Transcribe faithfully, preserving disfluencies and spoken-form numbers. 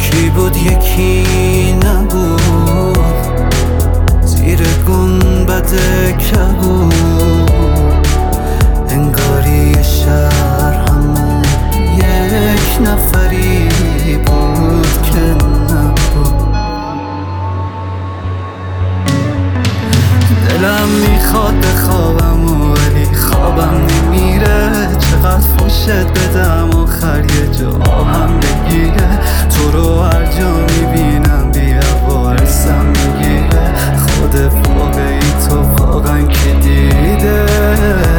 یکی بود یکی نبود، زیر گنبد کبود. انگاری شهر همون یک نفری بود که نبود. دلم میخواد بخوابم ولی خوابم نمیره. چقدر فوشت بدم آخر یه جا هم بگیره. تو رو هر جا میبینم بیا وارسم میگیره. خود واقعی تو واقعا که دیده